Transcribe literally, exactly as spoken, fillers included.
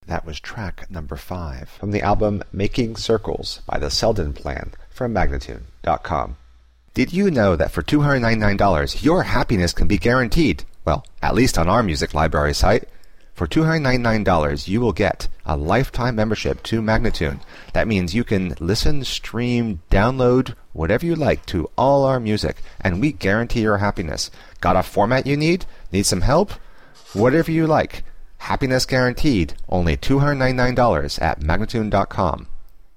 That was track number five from the album Making Circles by the Selden Plan from Magnatune dot com. Did you know that for two hundred ninety-nine dollars your happiness can be guaranteed? Well, at least on our music library site. For two hundred ninety-nine dollars you will get a lifetime membership to Magnatune. That means you can listen, stream, download, whatever you like to all our music, and we guarantee your happiness. Got a format you need? Need some help? Whatever you like. Happiness guaranteed. Only two hundred ninety-nine dollars at Magnatune dot com.